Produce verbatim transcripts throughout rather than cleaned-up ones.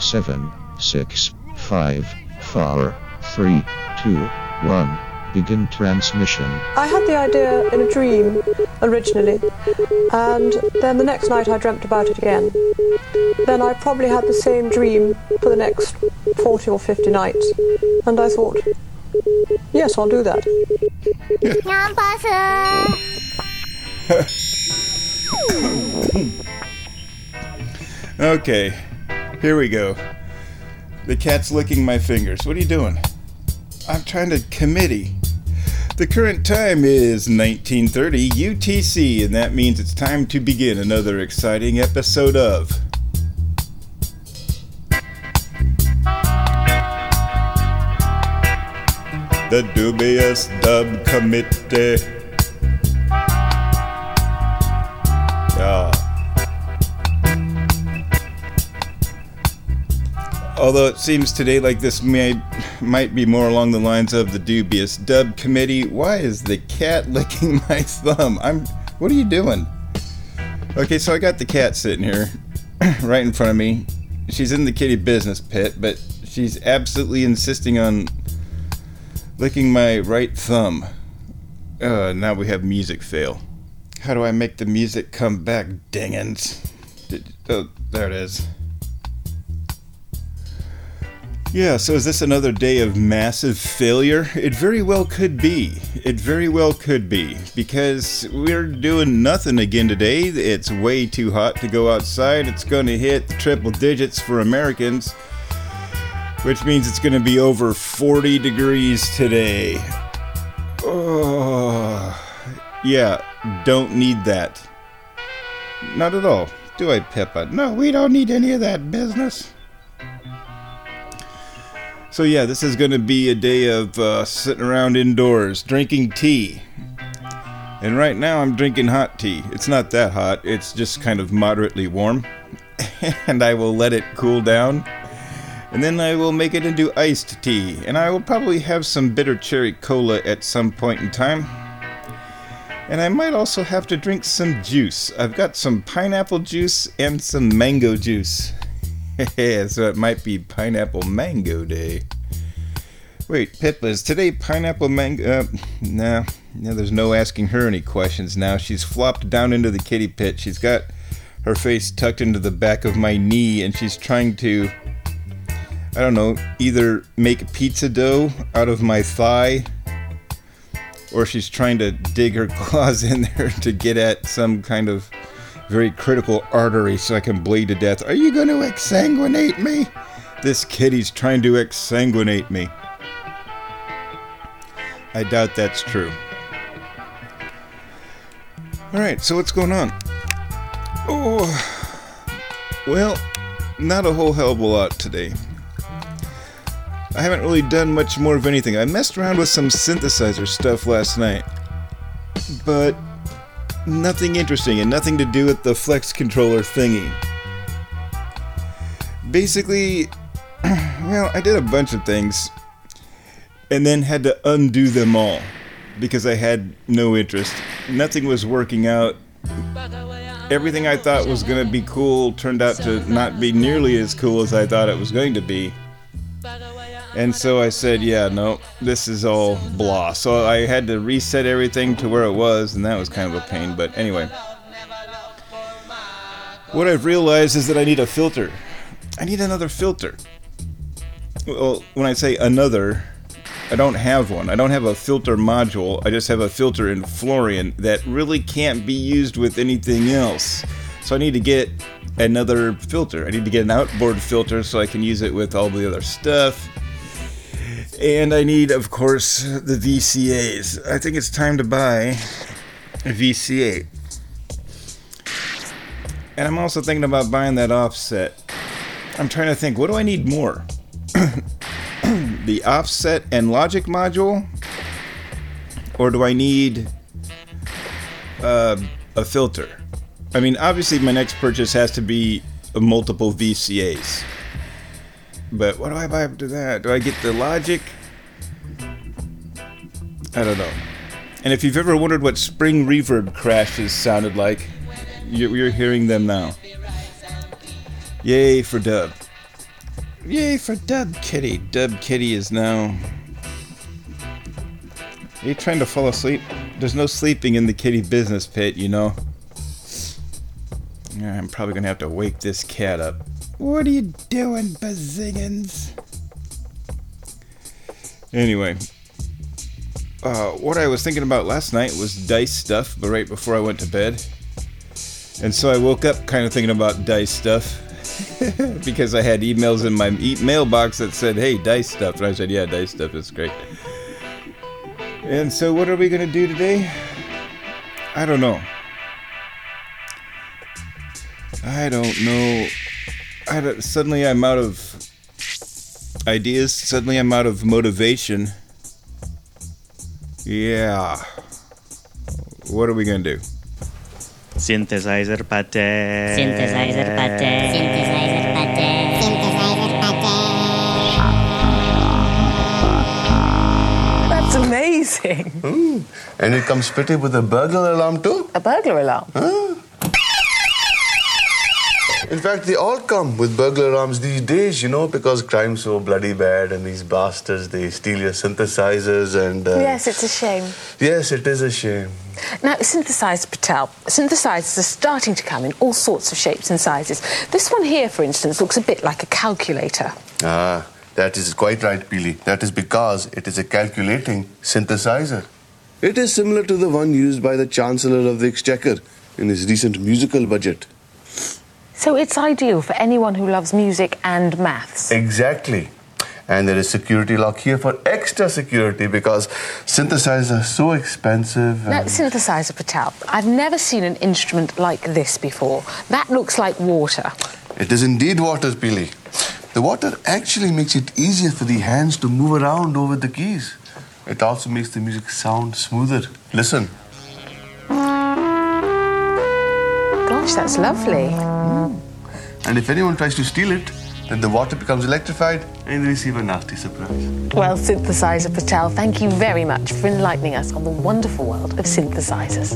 seven, six, five, four, three, two, one. Begin transmission. I had the idea in a dream, originally, and then the next night I dreamt about it again. Then I probably had the same dream for the next forty or fifty nights, and I thought, yes, I'll do that. Okay, here we go. The cat's licking my fingers. What are you doing? I'm trying to committee. The current time is nineteen thirty U T C, and that means it's time to begin another exciting episode of The Dubious Dub Committee. Yeah. Although it seems today like this may might be more along the lines of the Dubious Dub Committee. Why is the cat licking my thumb? I'm. What are you doing? Okay, so I got the cat sitting here, right in front of me. She's in the kitty business pit, but she's absolutely insisting on licking my right thumb. Uh, now we have music fail. How do I make the music come back, dingins? Oh, there it is. Yeah, so is this another day of massive failure? It very well could be. It very well could be. Because we're doing nothing again today. It's way too hot to go outside. It's going to hit triple digits for Americans. Which means it's going to be over forty degrees today. Oh, yeah, don't need that. Not at all. Do I, Pippa? No, we don't need any of that business. So yeah, this is going to be a day of uh, sitting around indoors, drinking tea. And right now I'm drinking hot tea. It's not that hot, it's just kind of moderately warm. And I will let it cool down. And then I will make it into iced tea. And I will probably have some bitter cherry cola at some point in time. And I might also have to drink some juice. I've got some pineapple juice and some mango juice. So it might be Pineapple Mango Day. Wait, Pippa, is today Pineapple Mango? Uh, nah, no, there's no asking her any questions now. She's flopped down into the kitty pit. She's got her face tucked into the back of my knee, and she's trying to, I don't know, either make pizza dough out of my thigh, or she's trying to dig her claws in there to get at some kind of very critical artery so I can bleed to death. Are you going to exsanguinate me? This kitty's trying to exsanguinate me. I doubt that's true. Alright, so what's going on? Oh, well, not a whole hell of a lot today. I haven't really done much more of anything. I messed around with some synthesizer stuff last night, but nothing interesting and nothing to do with the flex controller thingy. Basically, well, I did a bunch of things and then had to undo them all because I had no interest. Nothing was working out. Everything I thought was going to be cool turned out to not be nearly as cool as I thought it was going to be. And so I said, yeah, no, this is all blah. So I had to reset everything to where it was, and that was kind of a pain. But anyway, what I've realized is that I need a filter. I need another filter. Well, when I say another, I don't have one. I don't have a filter module. I just have a filter in Florian that really can't be used with anything else. So I need to get another filter. I need to get an outboard filter so I can use it with all the other stuff. And I need, of course, the V C As. I think it's time to buy a V C A. And I'm also thinking about buying that offset. I'm trying to think, what do I need more? The offset and logic module? Or do I need uh, a filter? I mean, obviously my next purchase has to be a multiple V C As. But what do I buy after that? Do I get the logic? I don't know. And if you've ever wondered what spring reverb crashes sounded like, you're, you're hearing them now. Yay for dub. Yay for Dub Kitty. Dub Kitty is now... Are you trying to fall asleep? There's no sleeping in the kitty business pit, you know. I'm probably gonna have to wake this cat up. What are you doing, Bazingans? Anyway. Uh, what I was thinking about last night was dice stuff, but right before I went to bed. And so I woke up kind of thinking about dice stuff. Because I had emails in my e- mailbox that said, hey, dice stuff. And I said, yeah, dice stuff is great. And so what are we going to do today? I don't know. I don't know. I don't, suddenly I'm out of ideas. Suddenly I'm out of motivation. Yeah. What are we going to do? Synthesizer pate. Synthesizer pate. Synthesizer pate. Synthesizer pate. That's amazing. Mm. And it comes fitted with a burglar alarm too. A burglar alarm? Huh? In fact, they all come with burglar alarms these days, you know, because crime's so bloody bad and these bastards, they steal your synthesizers and... Uh, yes, it's a shame. Yes, it is a shame. Now, synthesizer, Patel. Synthesizers are starting to come in all sorts of shapes and sizes. This one here, for instance, looks a bit like a calculator. Ah, that is quite right, Peely. That is because it is a calculating synthesizer. It is similar to the one used by the Chancellor of the Exchequer in his recent musical budget. So it's ideal for anyone who loves music and maths. Exactly. And there is security lock here for extra security because synthesizers are so expensive. Now, synthesizer, Patel, I've never seen an instrument like this before. That looks like water. It is indeed water, Peely. The water actually makes it easier for the hands to move around over the keys. It also makes the music sound smoother. Listen. Gosh, that's lovely. Mm. And if anyone tries to steal it, then the water becomes electrified and they receive a nasty surprise. Well, Synthesizer Patel, thank you very much for enlightening us on the wonderful world of synthesizers.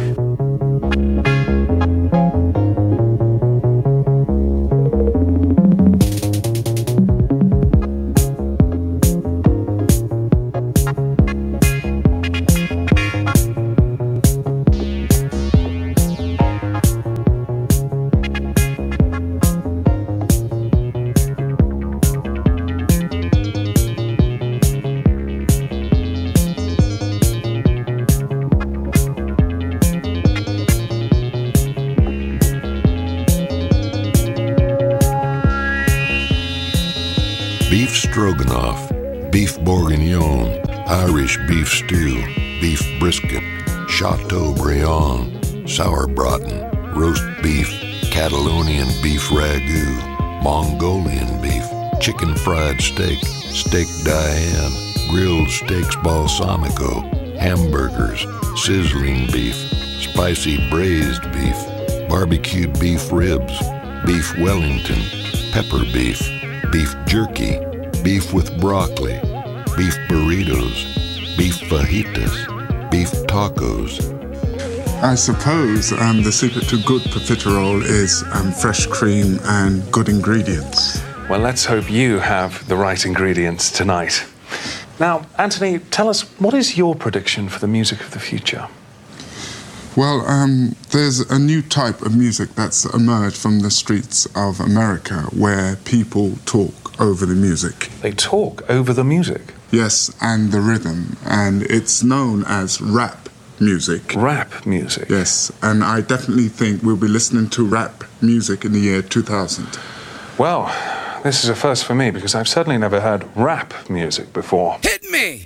Beef stroganoff, beef bourguignon, Irish beef stew, beef brisket, chateaubriand, sauerbraten, roast beef, Catalonian beef ragu, Mongolian beef, chicken fried steak, steak Diane, grilled steaks balsamico, hamburgers, sizzling beef, spicy braised beef, barbecued beef ribs, beef Wellington, pepper beef, beef jerky, beef with broccoli, beef burritos, beef fajitas, beef tacos. I suppose um, the secret to good profiterole is um, fresh cream and good ingredients. Well, let's hope you have the right ingredients tonight. Now, Anthony, tell us, what is your prediction for the music of the future? Well, um, there's a new type of music that's emerged from the streets of America where people talk over the music. They talk over the music? Yes, and the rhythm. And it's known as rap music. Rap music? Yes, and I definitely think we'll be listening to rap music in the year two thousand. Well, this is a first for me because I've certainly never heard rap music before. Hit me!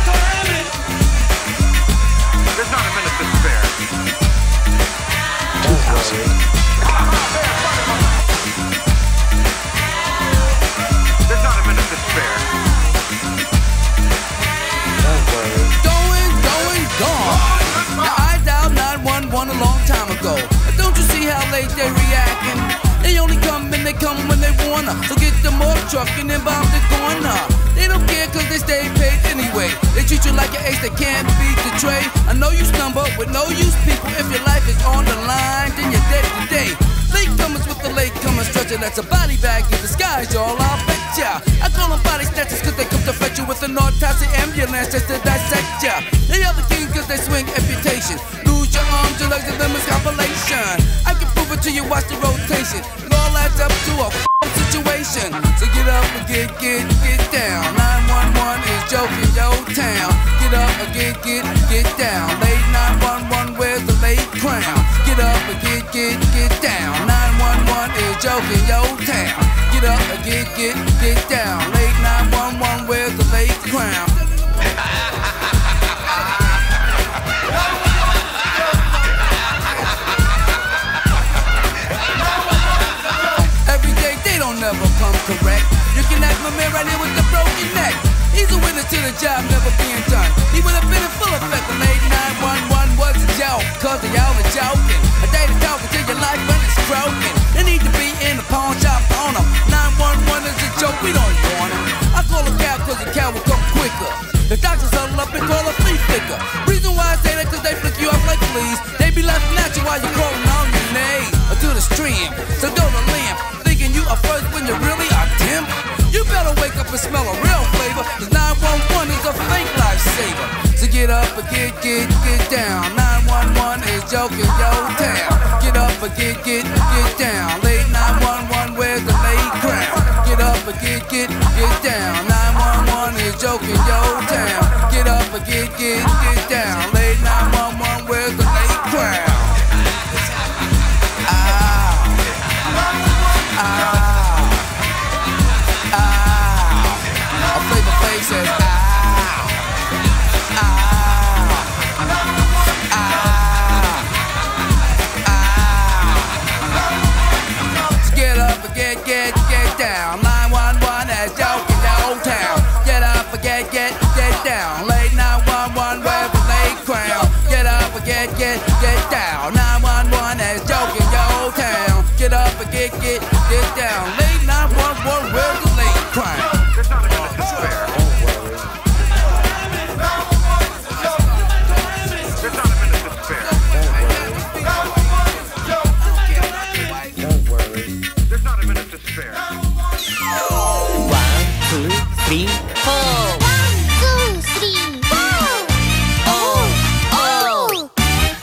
There's not a minute to spare. two thousand. There's not a minute to spare. Going, going, gone. Now I dialed nine one one a long time ago. Don't you see how late they reacting? They only come and they come when they wanna. So get them off truck and then bomb the corner. They don't care cause they stay paid anyway. They treat you like an ace that can't beat the trade. I know you stumble with no use people. If your life is on the line, then you're dead today. Late comers with the late comers stretcher. That's a body bag in disguise, y'all. I'll bet with an autopsy ambulance just to dissect ya. They are the king cause they swing amputation. Lose your arms, your legs, and them is compilation. I can prove it to you, watch the rotation. It all adds up to a f***ing situation. So get up and get, get, get down. nine one one is joking yo town. Get up and get, get, get down. Late nine one one, where's the late crown? Get up and get, get, get down. nine one one is joking yo town. Get up and get, get, get down. Late nine one one, where's the late crown? Every day they don't never come correct. You can ask my man right here with the broken neck. He's a witness to the job never being done. He would have been in full effect. The late nine one one was a joke, cause they all are joking. A day to talk until your life when it's broken. They need to be in the pawn shop on them. nine one one is a joke, we don't want them. I call a cab cause the cab will come quicker. The doctors huddle up and call a flea flicker. Reason why I say that cause they flick you off like fleas. They be laughing at you while you're crawling on your knees. Or to the stream, so go to limp. Thinking you are first when you really are dim. You better wake up and smell a real flavor. Cause nine one one is a fake lifesaver. So get up and get, get, get down. nine one one is joking yo town. Get up and get, get, get down. Late nine one one, where's the late crown? Get up and get, get, get down. nine one one is joking yo town. Get up and get, get, get down. Late nine one one, where's the late crown? Ah, ah. Ah, a flavor face says ah, ah, ah, ah. Get up and get, get, get down. nine one one has joking the old town. Get up and get, get, get down. Late nine one one with a late crown. Get up and get, get, get down. nine one one has joking the old town. Get up and get, get, get down. Late nine one one with a late crown. There's not a minute to spare. There's not a minute to spare. Don't worry. There's not a minute to spare. One, two, three, four. One, two, three, four. Oh, oh.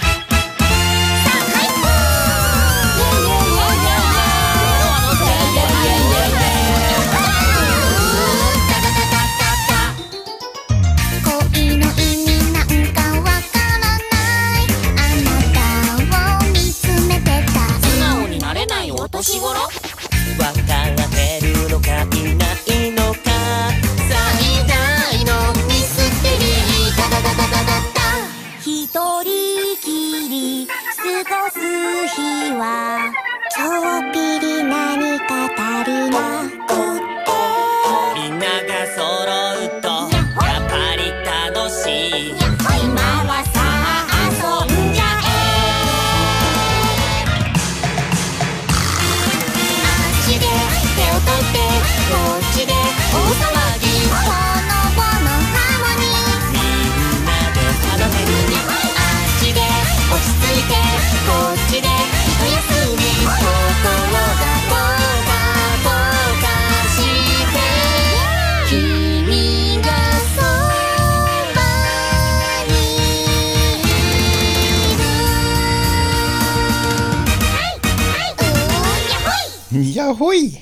Yahoo!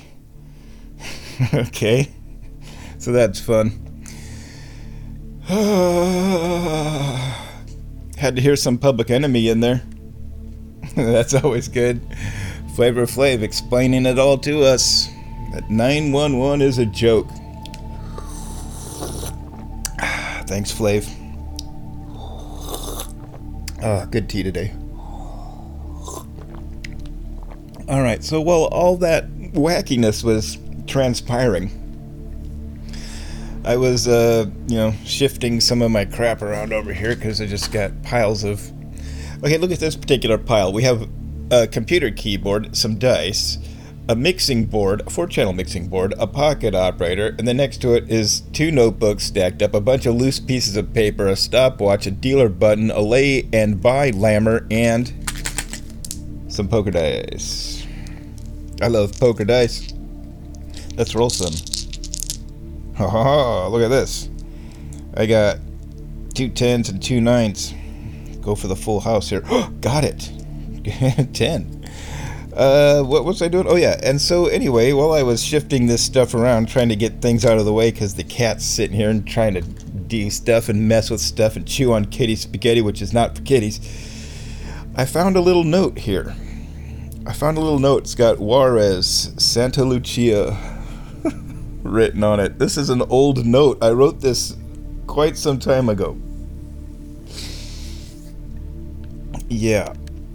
Okay, so that's fun. Had to hear some Public Enemy in there. That's always good. Flavor Flav explaining it all to us. That nine one one is a joke. Thanks, Flav. Ah, good tea today. Alright, so while all that wackiness was transpiring, I was, uh, you know, shifting some of my crap around over here because I just got piles of... Okay, look at this particular pile. We have a computer keyboard, some dice, a mixing board, a four-channel mixing board, a pocket operator, and then next to it is two notebooks stacked up, a bunch of loose pieces of paper, a stopwatch, a dealer button, a lay and buy lammer, and some poker dice. I love poker dice. Let's roll some. Ha ha ha, look at this. I got two tens and two nines. Go for the full house here. Got it. ten. Uh, what was I doing? Oh yeah, and so anyway, while I was shifting this stuff around, trying to get things out of the way, because the cat's sitting here and trying to do stuff and mess with stuff and chew on kitty spaghetti, which is not for kitties, I found a little note here. I found a little note. It's got Juarez, Santa Lucia written on it. This is an old note. I wrote this quite some time ago. Yeah.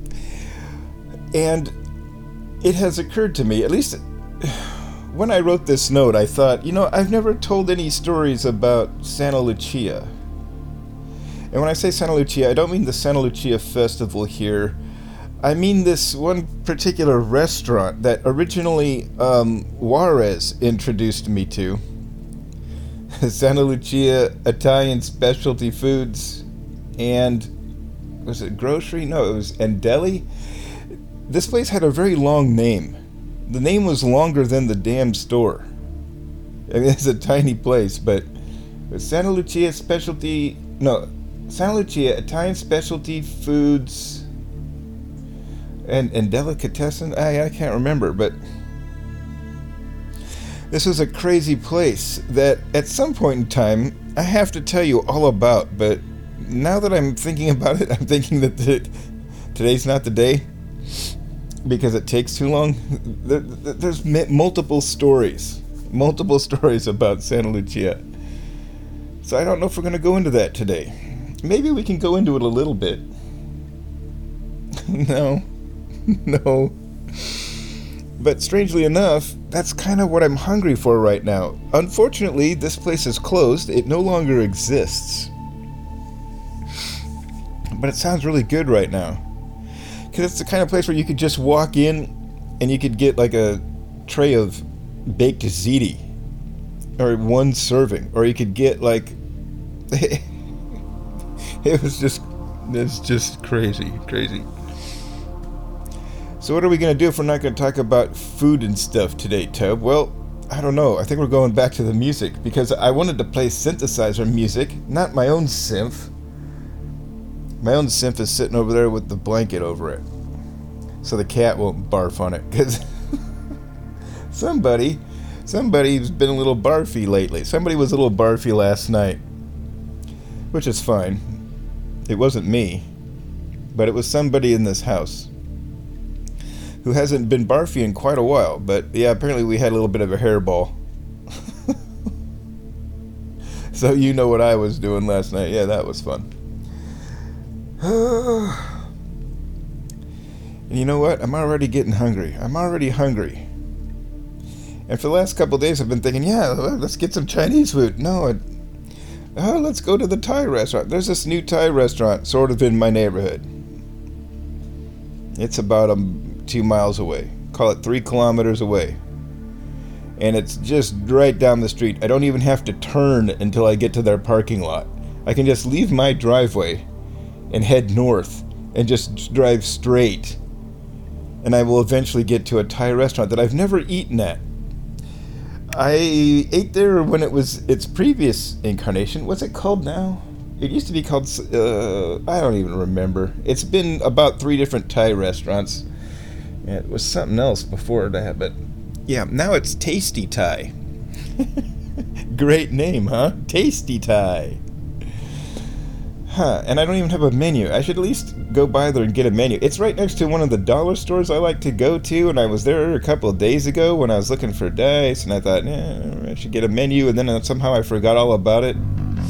And it has occurred to me, at least when I wrote this note, I thought, you know, I've never told any stories about Santa Lucia. And when I say Santa Lucia, I don't mean the Santa Lucia festival here. I mean this one particular restaurant that originally um, Juarez introduced me to. Santa Lucia Italian Specialty Foods and, was it grocery? No, it was and deli. This place had a very long name. The name was longer than the damn store. I mean, it's a tiny place, but Santa Lucia Specialty, no, Santa Lucia Italian Specialty Foods and, and Delicatessen, I, I can't remember, but this was a crazy place that at some point in time, I have to tell you all about, but now that I'm thinking about it, I'm thinking that the, today's not the day. Because it takes too long. There, there's multiple stories. Multiple stories about Santa Lucia. So I don't know if we're going to go into that today. Maybe we can go into it a little bit. No. No. But strangely enough, that's kind of what I'm hungry for right now. Unfortunately, this place is closed. It no longer exists. But it sounds really good right now. Because it's the kind of place where you could just walk in and you could get like a tray of baked ziti. Or one serving. Or you could get like... it was just... It's just crazy. Crazy. So what are we going to do if we're not going to talk about food and stuff today, Tub? Well, I don't know. I think we're going back to the music. Because I wanted to play synthesizer music. Not my own synth. My own synth is sitting over there with the blanket over it. So the cat won't barf on it. Because somebody, somebody's been a little barfy lately. Somebody was a little barfy last night. Which is fine. It wasn't me. But it was somebody in this house. Who hasn't been barfy in quite a while. But yeah, apparently we had a little bit of a hairball. So you know what I was doing last night. Yeah, that was fun. And you know what? I'm already getting hungry. I'm already hungry. And for the last couple of days I've been thinking, yeah, let's get some Chinese food. No, it, oh, let's go to the Thai restaurant. There's this new Thai restaurant sort of in my neighborhood. It's about um, two miles away. Call it three kilometers away. And it's just right down the street. I don't even have to turn until I get to their parking lot. I can just leave my driveway and head north and just drive straight, and I will eventually get to a Thai restaurant that I've never eaten at. I ate there when it was its previous incarnation. What's it called now? It used to be called, uh, I don't even remember. It's been about three different Thai restaurants. Yeah, it was something else before that, but yeah, now it's Tasty Thai. Great name, huh? Tasty Thai. Huh, and I don't even have a menu. I should at least go by there and get a menu. It's right next to one of the dollar stores I like to go to, and I was there a couple of days ago when I was looking for dice, and I thought, eh, I should get a menu, and then somehow I forgot all about it.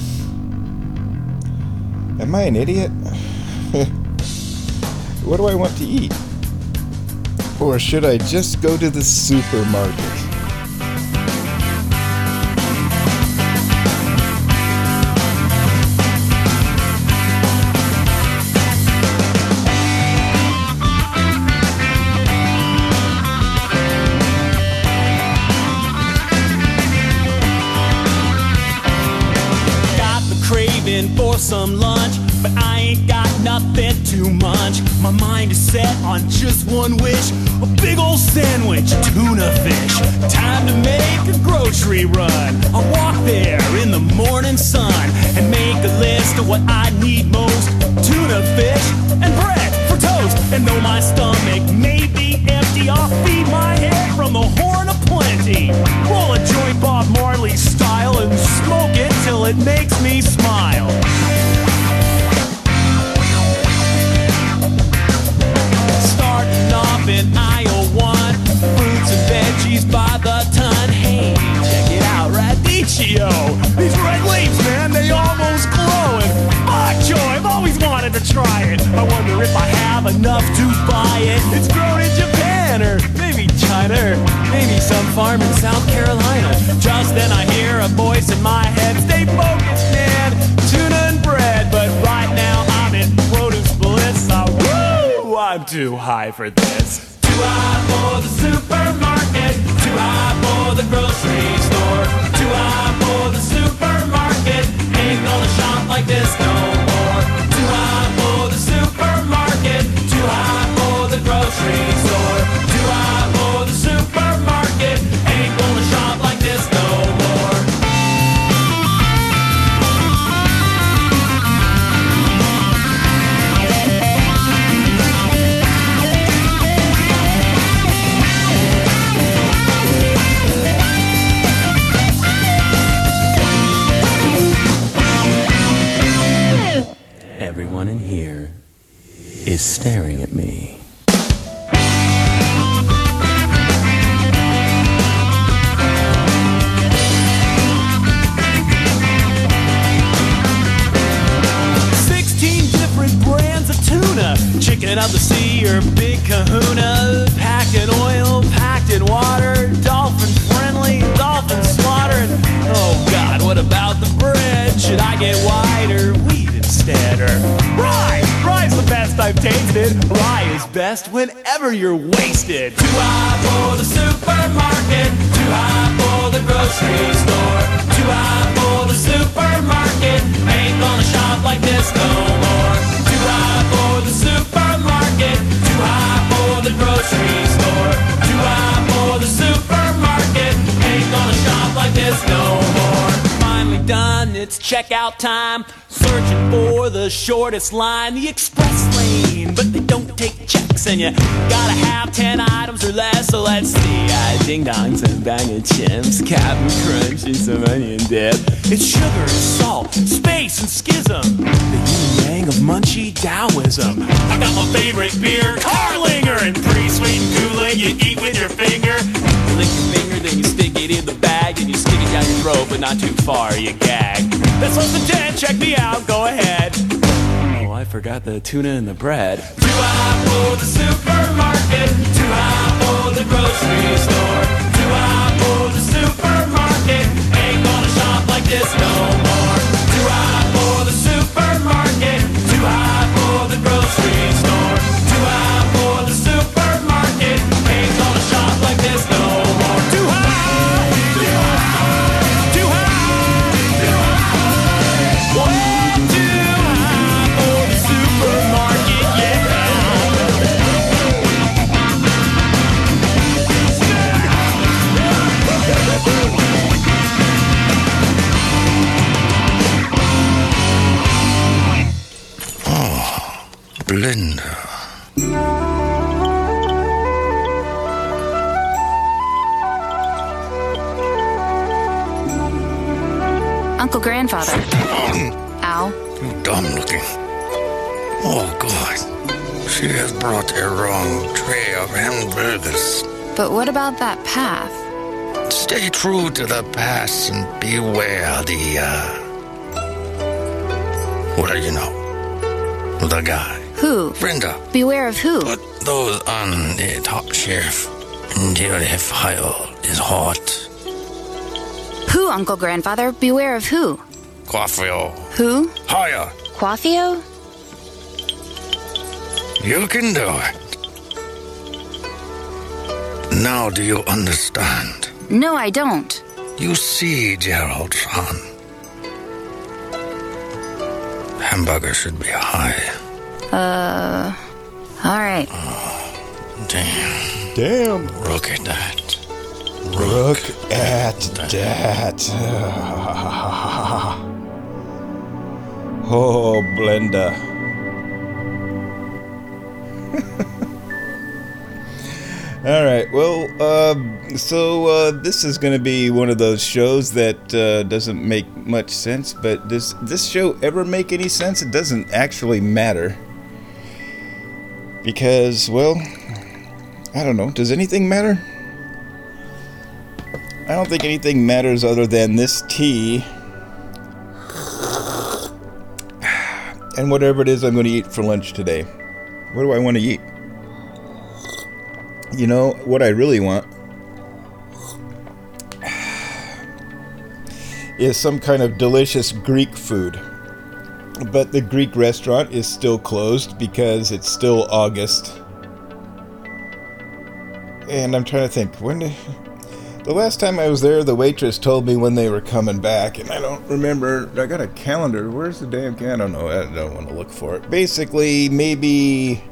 Am I an idiot? What do I want to eat? Or should I just go to the supermarket? For some lunch, but I ain't got nothing to munch. My mind is set on just one wish, a big old sandwich, tuna fish. Time to make a grocery run. I'll walk there in the morning sun and list of what I need most: tuna fish and bread for toast. And though my stomach may be empty, I'll feed my head from the horn of plenty. Roll a joint Bob Marley style and smoke it till it makes me smile. Starting off in aisle one, fruits and veggies by the ton. Hey, check it out, radicchio. These red leaves, man, they almost glow. And bok choy, I've always wanted to try it. I wonder if I have enough to buy it. It's grown in Japan, or maybe China, or maybe some farm in South Carolina. Just then I hear a voice in my head: stay focused, man, tuna and bread. But right now I'm in produce bliss. I, woo, I'm too high for this. Too high for the supermarket, too high for the grocery store, too high for the supermarket. Ain't gonna shop like this no more. Too high for the supermarket, too high for the grocery store, too high for the supermarket. Ain't gonna shop like this no more. Everyone in here is staring at me. Sixteen different brands of tuna, chicken of the sea or big kahuna, packed in oil, packed in water, dolphin friendly, dolphin slaughtered. Oh God, what about the bread? Should I get white or wheat instead? Or rye? Rye's the best I've tasted. Rye is best whenever you're wasted. Too high for the supermarket, too high for the grocery store, too high for the supermarket. Ain't gonna shop like this no more. Too high for the supermarket, too high for the grocery store, too high for the supermarket. Ain't gonna shop like this no more. Finally done, it's checkout time. Searching for the shortest line, the express lane, but they don't take checks, and you gotta have ten items or less. So let's see, uh, ding dongs and bang of chips, Captain Crunch and some onion dip. It's sugar and salt, space and schism, the yin yang of munchy Taoism. I got my favorite beer, Carlinger, and pretty sweet and cooling you eat with your finger. You lick your finger, then you stick it in the bag, and you stick it down your throat, but not too far, you gag. That's less than ten, check me out, go ahead. Oh, I forgot the tuna and the bread. Too high for the supermarket, too high for the grocery store, too high for the supermarket. Ain't gonna shop like this no more. Too high for the supermarket, too high for the grocery store, too high for the supermarket. Ain't gonna shop like this no more. Too high, too high, too high, too high. One, too high for the supermarket, yeah. Oh, Belinda. Uncle Grandfather. Ow. You dumb looking. Oh, God. She has brought a wrong tray of hamburgers. But what about that path? Stay true to the past and beware the, uh... well, you know. The guy. Who? Brenda. Beware of who? Put those on the top shelf until the file is hot. Who, Uncle Grandfather? Beware of who? Quaffio. Who? Higher. Quaffio? You can do it. Now do you understand? No, I don't. You see, Gerald, son. Hamburger should be high. Uh... Alright. Oh, damn. Damn. Look at that. Look at that. Oh, Blenda. All right. Well, uh, so uh, this is going to be one of those shows that uh, doesn't make much sense. But does this show ever make any sense? It doesn't actually matter. Because, well, I don't know. Does anything matter? I don't think anything matters other than this tea and whatever it is I'm going to eat for lunch today. What do I want to eat? You know, what I really want is some kind of delicious Greek food. But the Greek restaurant is still closed because it's still August. And I'm trying to think, when did... The last time I was there, the waitress told me when they were coming back, and I don't remember. I got a calendar. Where's the damn calendar? I don't know. I don't want to look for it. Basically, maybe...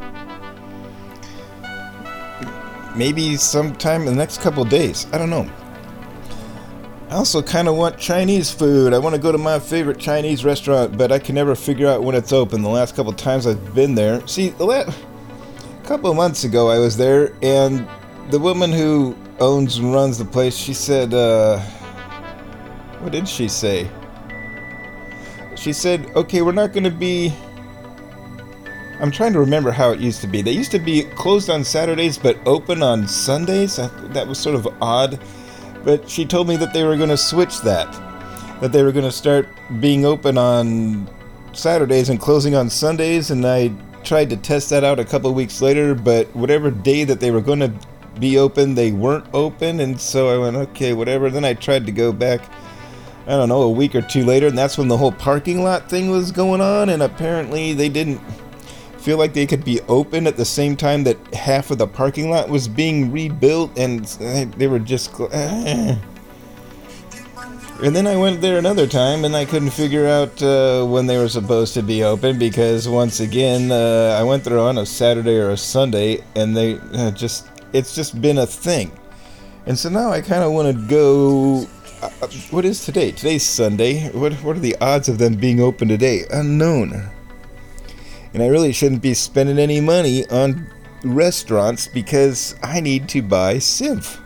Maybe sometime in the next couple of days. I don't know. I also kind of want Chinese food. I want to go to my favorite Chinese restaurant, but I can never figure out when it's open. The last couple of times I've been there. See, the last couple of months ago I was there, and the woman who owns and runs the place, she said, uh, what did she say? She said, okay, we're not going to be... I'm trying to remember how it used to be. They used to be closed on Saturdays, but open on Sundays. That was sort of odd. But she told me that they were going to switch that. That they were going to start being open on Saturdays and closing on Sundays. And I tried to test that out a couple of weeks later, but whatever day that they were going to be open, they weren't open. And so I went, okay, whatever. Then I tried to go back, I don't know, a week or two later. And that's when the whole parking lot thing was going on. And apparently they didn't feel like they could be open at the same time that half of the parking lot was being rebuilt, and they were just cl- and then I went there another time and I couldn't figure out uh, when they were supposed to be open, because once again uh, I went there on a Saturday or a Sunday, and they uh, just it's just been a thing. And so now I kind of want to go. Uh, what is today? Today's Sunday. What what are the odds of them being open today? Unknown. And I really shouldn't be spending any money on restaurants because I need to buy Symph.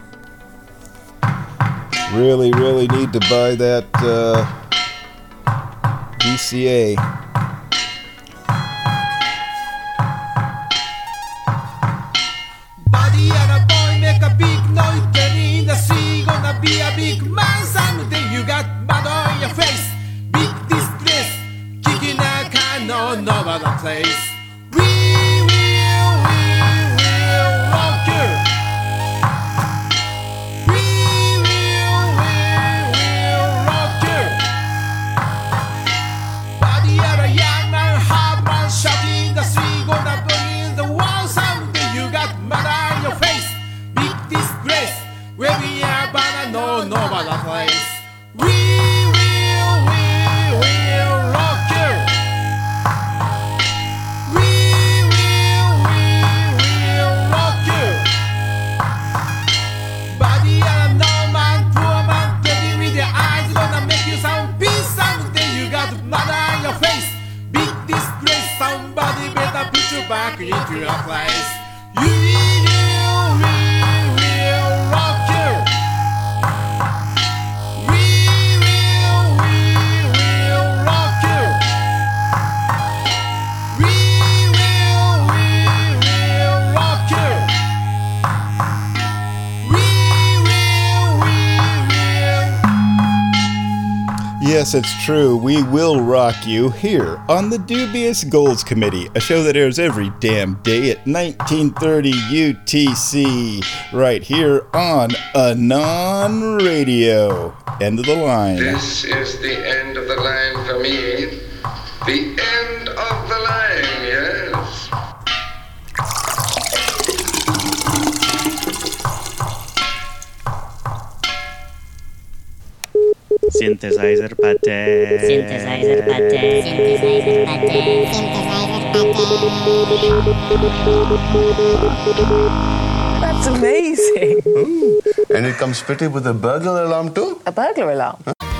Really, really need to buy that uh, D C A. Buddy and a boy make a big noise, then in the sea gonna be a big man someday. You got mud on your face, big distress, kicking a can on over the place. We will, we will rock you. We will, we will rock you. Buddy and a young man, hard man, shouting the sea gonna bring the world someday. You got mud on your face, big disgrace, waving a banner all over the place. We will, we will rock you. We will, we will rock you. Buddy and no man, poor man, baby with your eyes gonna make you sound peace someday. You got mud on your face, big disgrace. Somebody better put you back into your place. You will, we will rock you. We will, we will rock you. We will, we will rock you. We will, we will. Yes, it's true. We will rock you here on the Dubious Goals Committee, a show that airs every damn day at nineteen thirty U T C, right here on Anon Radio. End of the line. This is the end of the line for me. The end of the line, yes. Synthesizer pate. Synthesizer pate. Synthesizer pate. That's amazing. Ooh. And it comes fitted with a burglar alarm too? A burglar alarm? Huh?